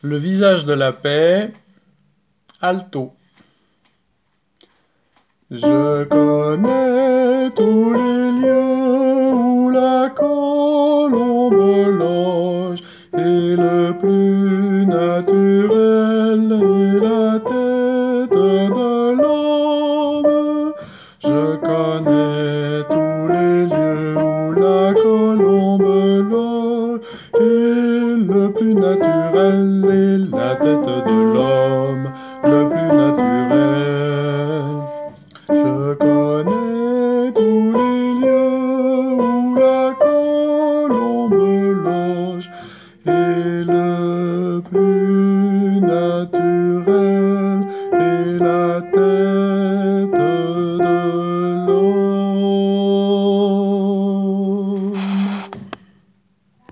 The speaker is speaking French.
Le visage de la paix, alto. Je connais tous les lieux où la colombe loge, et le plus naturel est la tête de l'homme. Je connais tous les lieux où la colombe loge, et le plus naturel est la tête de l'homme, le plus naturel. Je connais tous les lieux où la colombe loge,